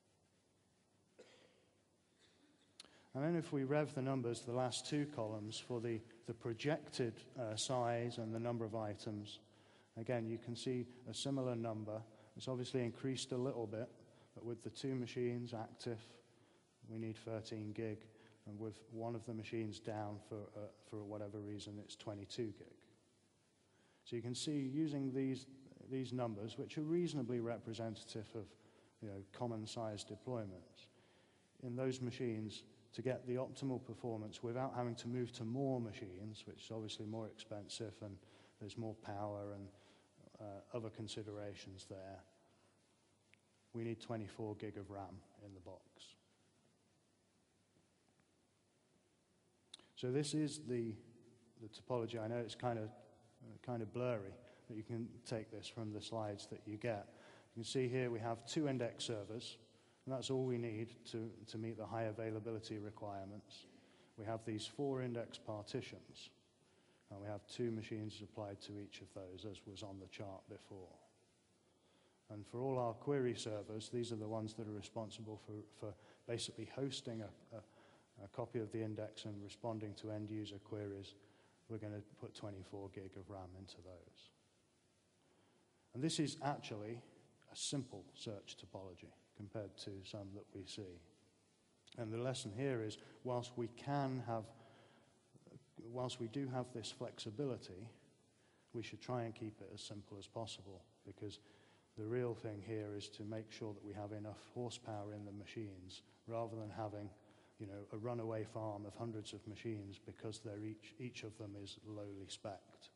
And then if we rev the numbers, the last 2 columns for the projected size and the number of items, again, you can see a similar number. It's obviously increased a little bit, but with the 2 machines active, we need 13 gig. And with one of the machines down for whatever reason, it's 22 gig. So you can see using these numbers, which are reasonably representative of common-sized deployments, in those machines, to get the optimal performance without having to move to more machines, which is obviously more expensive and there's more power and other considerations there. We need 24 gig of RAM in the box. So this is the topology. I know it's kind of blurry, but you can take this from the slides that you get. You can see here we have 2 index servers, and that's all we need to meet the high availability requirements. We have these 4 index partitions, and we have 2 machines applied to each of those, as was on the chart before. And for all our query servers, these are the ones that are responsible for basically hosting a copy of the index and responding to end-user queries. We're going to put 24 gig of RAM into those. And this is actually a simple search topology compared to some that we see. And the lesson here is, whilst we do have this flexibility, we should try and keep it as simple as possible, because the real thing here is to make sure that we have enough horsepower in the machines, rather than having a runaway farm of hundreds of machines because each of them is lowly spec'd.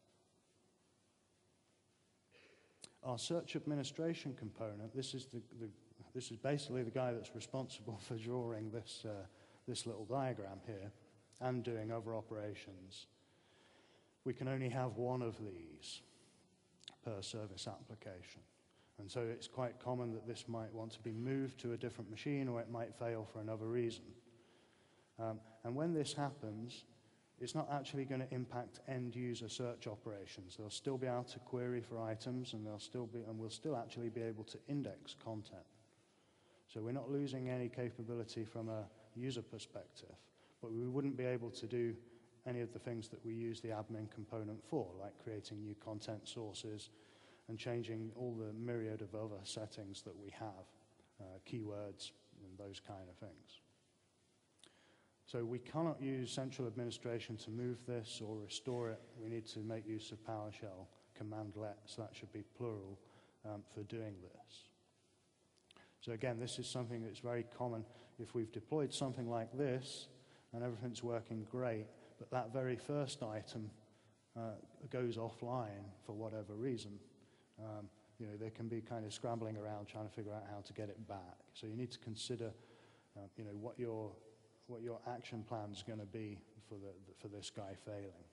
Our search administration component, this is basically the guy that's responsible for drawing this little diagram here and doing other operations. We can only have one of these per service application. And so it's quite common that this might want to be moved to a different machine, or it might fail for another reason. And when this happens, it's not actually going to impact end-user search operations. They'll still be able to query for items, and we'll still actually be able to index content. So we're not losing any capability from a user perspective, but we wouldn't be able to do any of the things that we use the admin component for, like creating new content sources and changing all the myriad of other settings that we have, keywords and those kind of things. So we cannot use central administration to move this or restore it. We need to make use of PowerShell command-let, so that should be plural, for doing this. So again, this is something that's very common. If we've deployed something like this and everything's working great, but that very first item goes offline for whatever reason, they can be kind of scrambling around trying to figure out how to get it back. So you need to consider, what your action plan is going to be for this guy failing.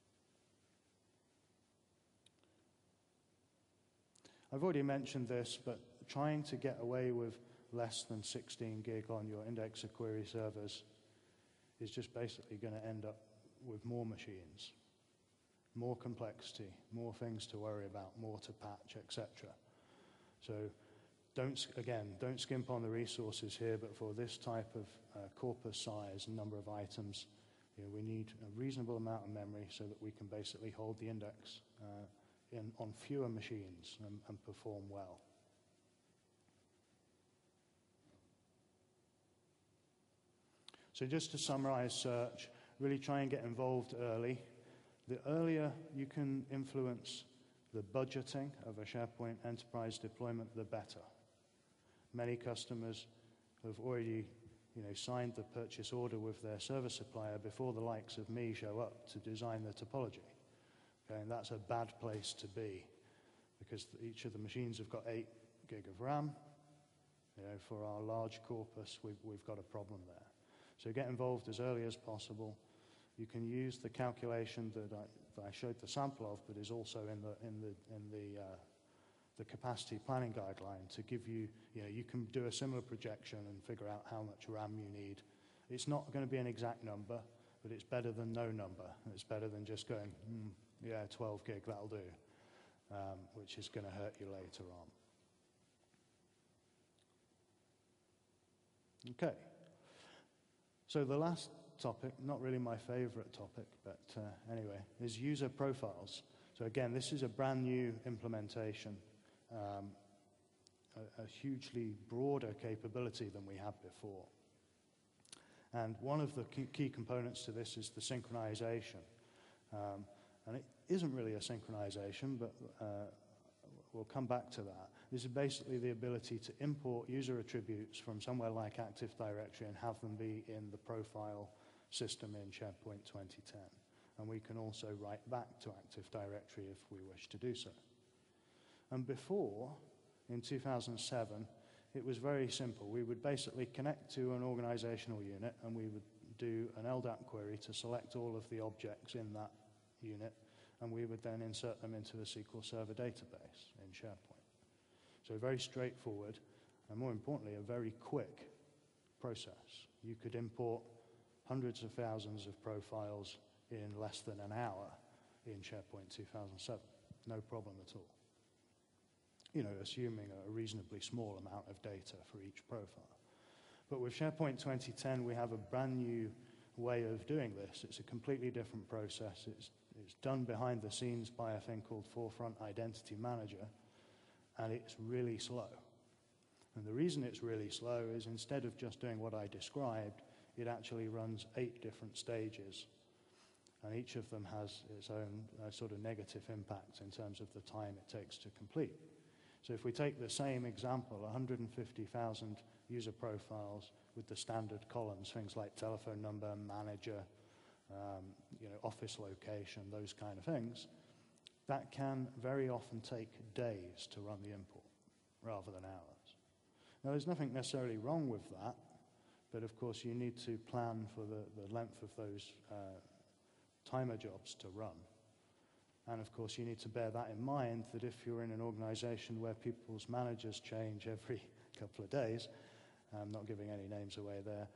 I've already mentioned this, but trying to get away with less than 16 gig on your indexer query servers is just basically going to end up with more machines, more complexity, more things to worry about, more to patch, etc. So don't skimp on the resources here, but for this type of corpus size and number of items, we need a reasonable amount of memory so that we can basically hold the index on fewer machines and perform well. So just to summarize search, really try and get involved early. The earlier you can influence the budgeting of a SharePoint enterprise deployment, the better. Many customers have already signed the purchase order with their service supplier before the likes of me show up to design the topology. Okay, and that's a bad place to be, because each of the machines have got 8 gig of RAM. For our large corpus, we've got a problem there. So get involved as early as possible. You can use the calculation that I showed the sample of, but is also in the capacity planning guideline to give you, you can do a similar projection and figure out how much RAM you need. It's not going to be an exact number, but it's better than no number. It's better than just going, 12 gig, that'll do, which is going to hurt you later on. Okay. So the last topic, not really my favorite topic, but anyway, is user profiles. So again, this is a brand new implementation, a hugely broader capability than we had before. And one of the key components to this is the synchronization. And it isn't really a synchronization, but we'll come back to that. This is basically the ability to import user attributes from somewhere like Active Directory and have them be in the profile system in SharePoint 2010. And we can also write back to Active Directory if we wish to do so. And before, in 2007, it was very simple. We would basically connect to an organizational unit, and we would do an LDAP query to select all of the objects in that unit, and we would then insert them into a SQL Server database in SharePoint. So very straightforward, and more importantly, a very quick process. You could import hundreds of thousands of profiles in less than an hour in SharePoint 2007. No problem at all. Assuming a reasonably small amount of data for each profile. But with SharePoint 2010, we have a brand new way of doing this. It's a completely different process. It's done behind the scenes by a thing called Forefront Identity Manager, and it's really slow. And the reason it's really slow is instead of just doing what I described, it actually runs 8 different stages, and each of them has its own sort of negative impact in terms of the time it takes to complete. So if we take the same example, 150,000 user profiles with the standard columns, things like telephone number, manager, office location, those kind of things, that can very often take days to run the import rather than hours. Now, there's nothing necessarily wrong with that, but of course you need to plan for the length of those timer jobs to run. And of course you need to bear that in mind, that if you're in an organization where people's managers change every couple of days, I'm not giving any names away there,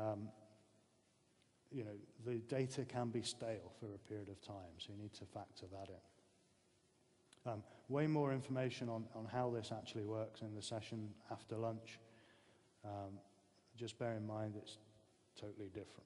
the data can be stale for a period of time, so you need to factor that in. Way more information on how this actually works in the session after lunch. Just bear in mind it's totally different.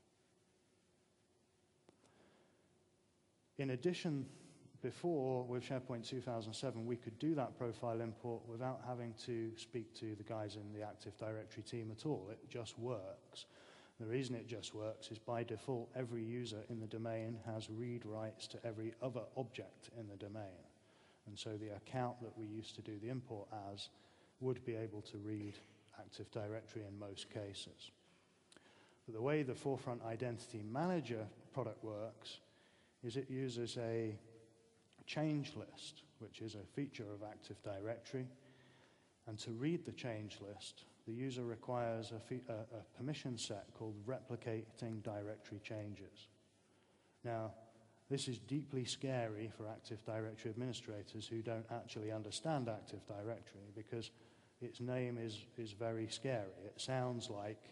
In addition, before, with SharePoint 2007, we could do that profile import without having to speak to the guys in the Active Directory team at all. It just works. The reason it just works is by default, every user in the domain has read rights to every other object in the domain. And so the account that we used to do the import as would be able to read Active Directory in most cases. But the way the Forefront Identity Manager product works is it uses a change list, which is a feature of Active Directory. And to read the change list, the user requires a permission set called replicating directory changes. Now, this is deeply scary for Active Directory administrators who don't actually understand Active Directory, because its name is very scary. It sounds like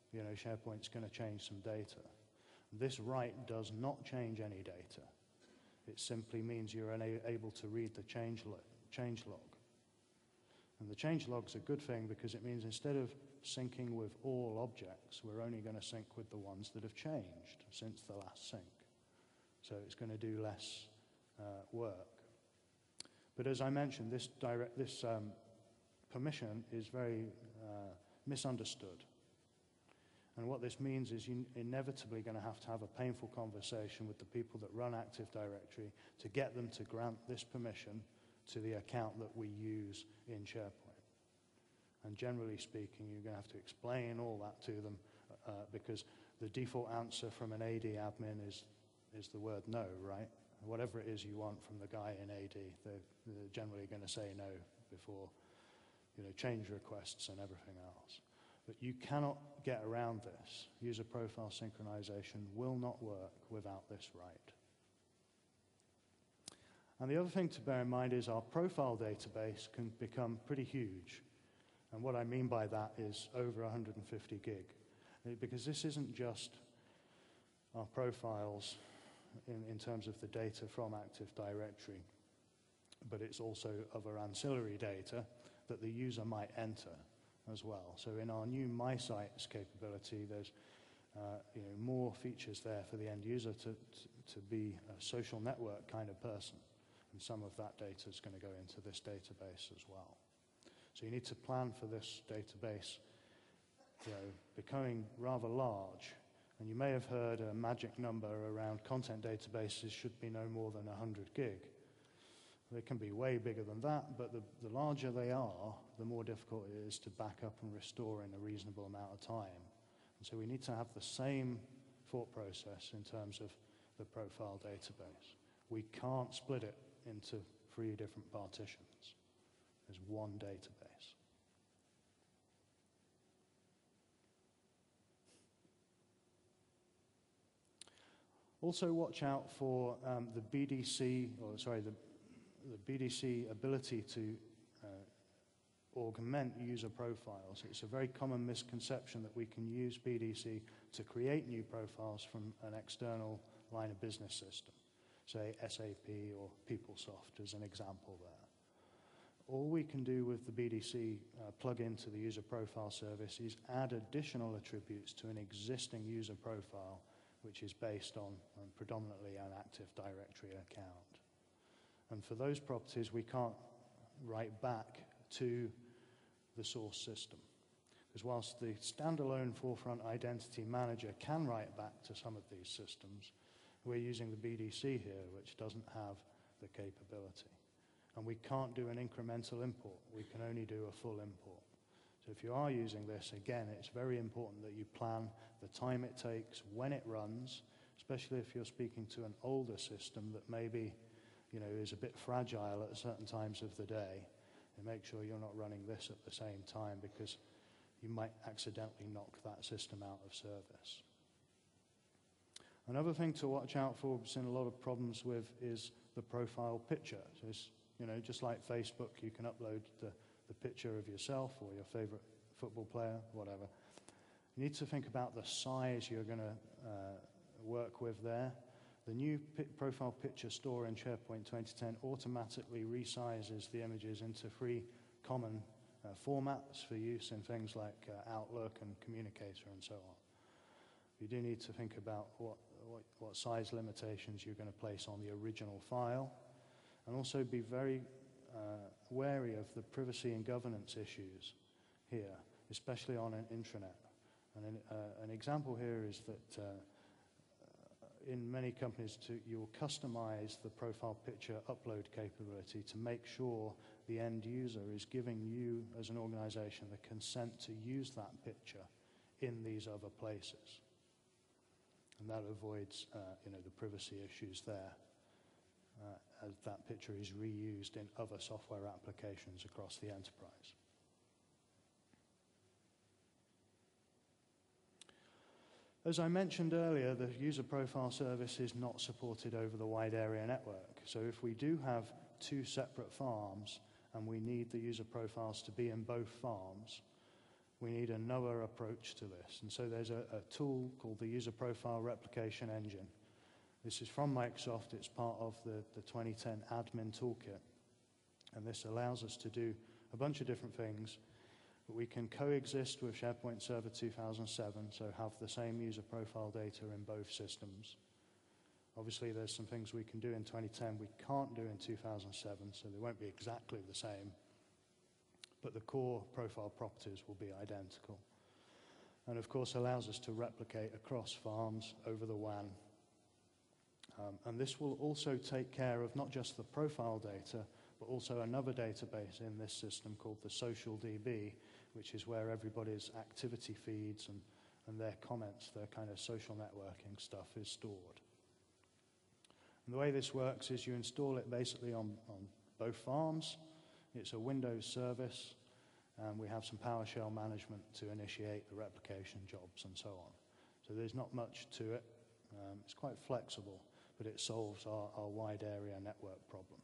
SharePoint's going to change some data. This write does not change any data. It simply means you're unable to read the change log. And the change log's a good thing because it means instead of syncing with all objects, we're only going to sync with the ones that have changed since the last sync. So it's going to do less work. But as I mentioned, this permission is very misunderstood. And what this means is you're inevitably going to have a painful conversation with the people that run Active Directory to get them to grant this permission to the account that we use in SharePoint. And generally speaking, you're going to have to explain all that to them because the default answer from an AD admin is the word no, right? Whatever it is you want from the guy in AD, they're generally going to say no before change requests and everything else. But you cannot get around this. User profile synchronization will not work without this right. And the other thing to bear in mind is our profile database can become pretty huge. And what I mean by that is over 150 gig. Because this isn't just our profiles in terms of the data from Active Directory, but it's also other ancillary data that the user might enter as well. So in our new My Sites capability, there's more features there for the end user to be a social network kind of person. And some of that data is going to go into this database as well. So you need to plan for this database becoming rather large. And you may have heard a magic number around content databases should be no more than 100 gig. They can be way bigger than that, but the larger they are, the more difficult it is to back up and restore in a reasonable amount of time. And so we need to have the same thought process in terms of the profile database. We can't split it into 3 different partitions. There's one database. Also watch out for the BDC ability to augment user profiles. It's a very common misconception that we can use BDC to create new profiles from an external line of business system, say SAP or PeopleSoft as an example there. All we can do with the BDC plug-in to the user profile service is add additional attributes to an existing user profile, which is based on predominantly an Active Directory account. And for those properties, we can't write back to the source system. Because whilst the standalone Forefront Identity Manager can write back to some of these systems, we're using the BDC here, which doesn't have the capability. And we can't do an incremental import. We can only do a full import. So if you are using this, again, it's very important that you plan the time it takes, when it runs, especially if you're speaking to an older system that maybe is a bit fragile at certain times of the day, and make sure you're not running this at the same time because you might accidentally knock that system out of service. Another thing to watch out for, we've seen a lot of problems with, is the profile picture. So it's, just like Facebook, you can upload the picture of yourself or your favorite football player, whatever. You need to think about the size you're going to work with there. The new profile picture store in SharePoint 2010 automatically resizes the images into 3 common formats for use in things like Outlook and Communicator and so on. You do need to think about what size limitations you're going to place on the original file, and also be very wary of the privacy and governance issues here, especially on an intranet. And an example here is that in many companies, you'll customize the profile picture upload capability to make sure the end user is giving you, as an organization, the consent to use that picture in these other places. And that avoids the privacy issues there, as that picture is reused in other software applications across the enterprise. As I mentioned earlier, the user profile service is not supported over the wide area network. So if we do have 2 separate farms and we need the user profiles to be in both farms, we need another approach to this. And so there's a tool called the User Profile Replication Engine. This is from Microsoft. It's part of the 2010 Admin Toolkit. And this allows us to do a bunch of different things. But we can coexist with SharePoint Server 2007, so have the same user profile data in both systems. Obviously, there's some things we can do in 2010 we can't do in 2007, so they won't be exactly the same. But the core profile properties will be identical. And of course, allows us to replicate across farms over the WAN. And this will also take care of not just the profile data, but also another database in this system called the Social DB, which is where everybody's activity feeds and their comments, their kind of social networking stuff is stored. And the way this works is you install it basically on both farms. It's a Windows service, and we have some PowerShell management to initiate the replication jobs and so on. So there's not much to it. It's quite flexible, but it solves our wide area network problem.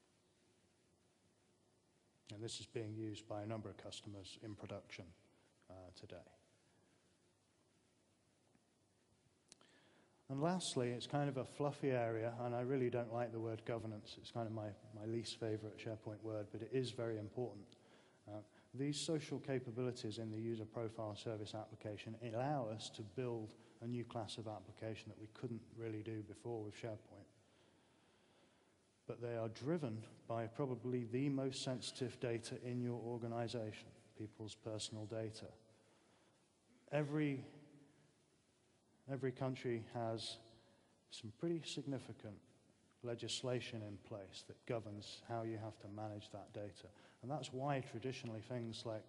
And this is being used by a number of customers in production today. And lastly, it's kind of a fluffy area, and I really don't like the word governance. It's kind of my least favorite SharePoint word, but it is very important. These social capabilities in the user profile service application allow us to build a new class of application that we couldn't really do before with SharePoint. But they are driven by probably the most sensitive data in your organization, people's personal data. Every country has some pretty significant legislation in place that governs how you have to manage that data. And that's why traditionally things like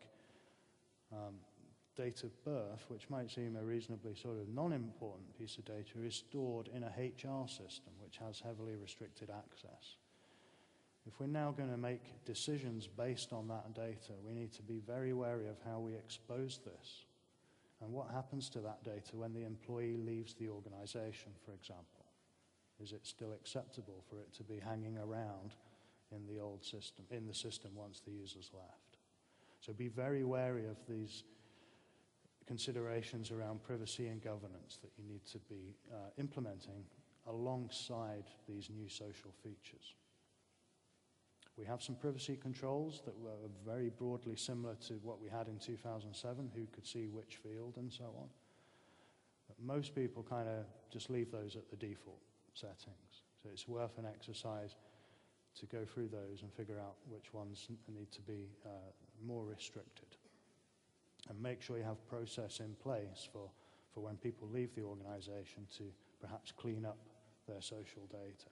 date of birth, which might seem a reasonably sort of non-important piece of data, is stored in a HR system which has heavily restricted access. If we're now going to make decisions based on that data, we need to be very wary of how we expose this and what happens to that data when the employee leaves the organization, for example. Is it still acceptable for it to be hanging around in the old system, in the system once the user's left? So be very wary of these considerations around privacy and governance that you need to be implementing alongside these new social features. We have some privacy controls that were very broadly similar to what we had in 2007, who could see which field and so on. But most people kind of just leave those at the default settings. So it's worth an exercise to go through those and figure out which ones need to be more restricted. And make sure you have process in place for when people leave the organization to perhaps clean up their social data.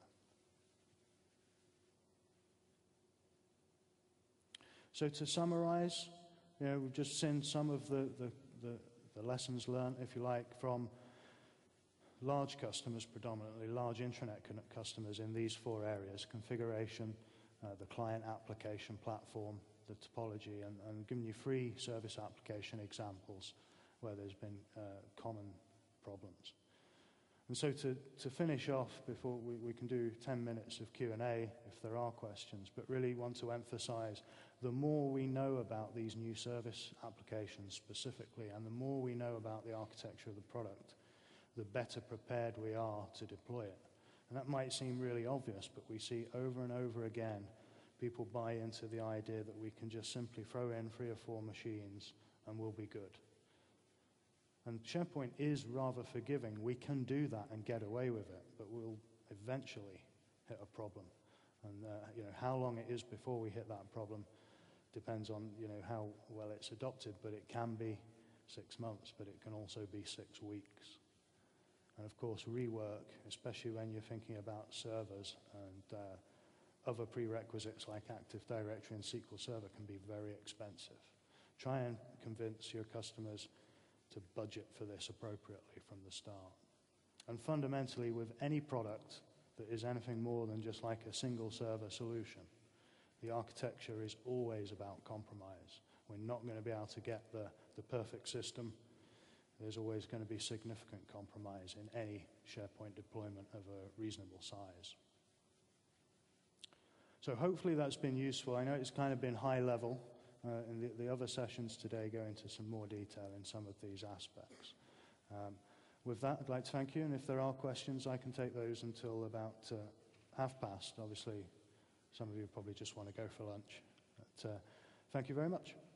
So to summarize, we've just seen some of the lessons learned, if you like, from large customers, predominantly large intranet customers in these four areas: configuration, the client application platform, the topology, and giving you free service application examples where there's been common problems. And so to finish off, before we can do 10 minutes of Q&A if there are questions, but really want to emphasize the more we know about these new service applications specifically, and the more we know about the architecture of the product, the better prepared we are to deploy it. And that might seem really obvious, but we see over and over again people buy into the idea that we can just simply throw in 3 or 4 machines and we'll be good. And SharePoint is rather forgiving. We can do that and get away with it, but we'll eventually hit a problem. And how long it is before we hit that problem depends on how well it's adopted, but it can be 6 months, but it can also be 6 weeks. And of course, rework, especially when you're thinking about servers and other prerequisites like Active Directory and SQL Server, can be very expensive. Try and convince your customers to budget for this appropriately from the start. And fundamentally, with any product that is anything more than just like a single server solution, the architecture is always about compromise. We're not going to be able to get the perfect system. There's always going to be significant compromise in any SharePoint deployment of a reasonable size. So hopefully that's been useful. I know it's kind of been high level, and the other sessions today go into some more detail in some of these aspects. With that, I'd like to thank you, and if there are questions, I can take those until about 1:30. Obviously, some of you probably just want to go for lunch. But, thank you very much.